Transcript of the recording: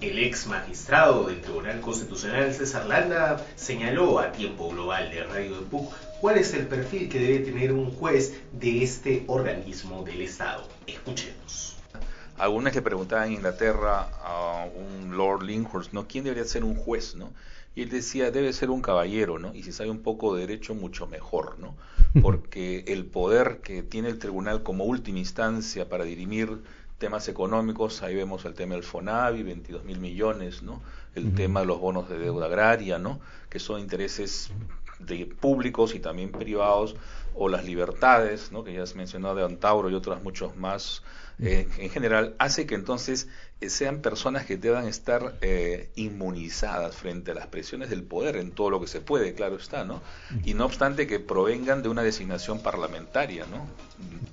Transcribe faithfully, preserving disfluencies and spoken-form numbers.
El ex magistrado del Tribunal Constitucional, César Landa, señaló a Tiempo Global de Radio de P U C cuál es el perfil que debe tener un juez de este organismo del Estado. Escuchemos. Algunos le preguntaban en Inglaterra a un Lord Lyndhurst, ¿no? ¿Quién debería ser un juez, no? Y él decía, debe ser un caballero, ¿no? Y si sabe un poco de derecho, mucho mejor, ¿no? Porque el poder que tiene el tribunal como última instancia para dirimir temas económicos, ahí vemos el tema del FONAVI, veintidós mil millones, ¿no? El uh-huh. tema de los bonos de deuda agraria, ¿no? Que son intereses de públicos y también privados, o las libertades, ¿no? Que ya has mencionado de Antauro y otras muchos más, eh, en general, hace que entonces eh, sean personas que deban estar eh, inmunizadas frente a las presiones del poder en todo lo que se puede, claro está, ¿no? Y no obstante que provengan de una designación parlamentaria, ¿no?